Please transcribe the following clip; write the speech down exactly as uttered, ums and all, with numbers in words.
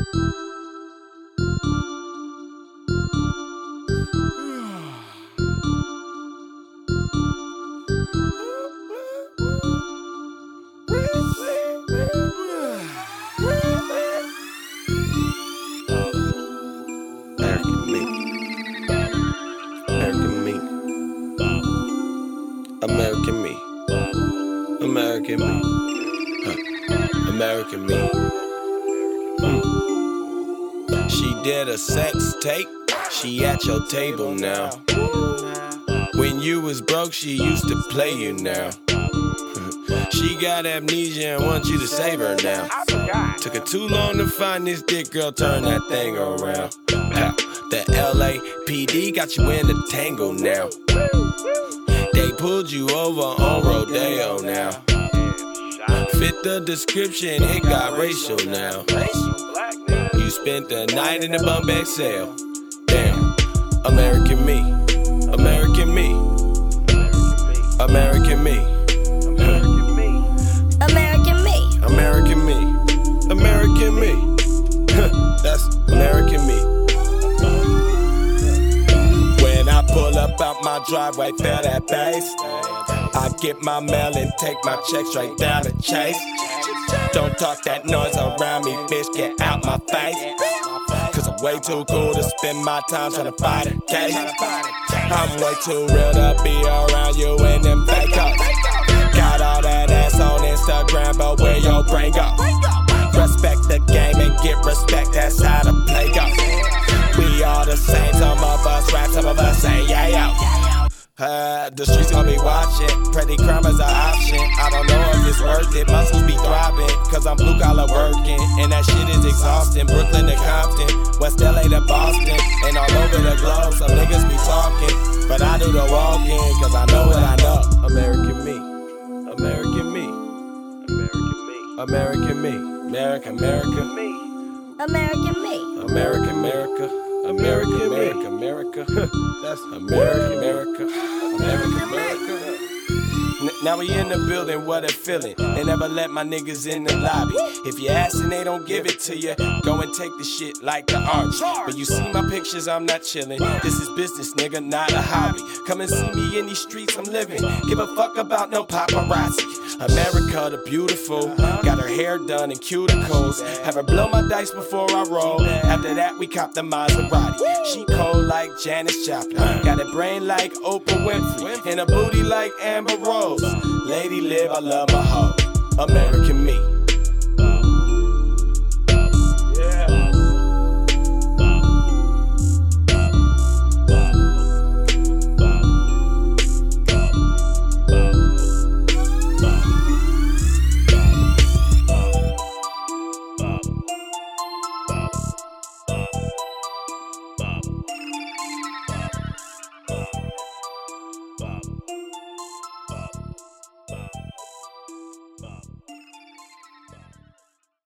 American me, American me, huh. American me. Mm. She did a sex tape, she at your table now. When you was broke, she used to play you now. She got amnesia and wants you to save her now. Took her too long to find this dick, girl, turn that thing around. The L A P D got you in the tangle now. They pulled you over on Rodeo now. Fit the description, it got racial now. You spent the night in the bum bag sale. Damn, American me, American me, American me, American me, American me, American me. That's American me. When I pull up out my driveway, feel that bass. I get my mail and take my check straight down the chase. Don't talk that noise around me, bitch, get out my face. Cause I'm way too cool to spend my time trying to fight a case. I'm way too real to be around you in them fake ups. Got all that ass on Instagram, but where your brain go? Respect the game and get respect, that's how the play goes. We all the same, some of us rap, some of us say yeah, yo. Uh, the streets gon' be watching, petty crime is an option. I don't know if it's worth it, muscles be throbbing, cause I'm blue collar working, and that shit is exhausting. Brooklyn to Compton, West L A to Boston, and all over the globe, some niggas be talking, but I do the walking, cause I know what I know. American me, American me, American me, America, America, American me, America, America. America, America, America, that's America, America, America, America. N- now we in the building, what a feeling. They never let my niggas in the lobby. If you ask and they don't give it to you, go and take the shit like the army. But you see my pictures, I'm not chilling. This is business, nigga, not a hobby. Come and see me in these streets, I'm living. Give a fuck about no paparazzi. America the beautiful, got her hair done and cuticles. Have her blow my dice before I roll. After that we cop the Maserati. She cold like Janis Joplin, got a brain like Oprah Winfrey, and a booty like Amber Rose. Lady live, I love my hoe. American me.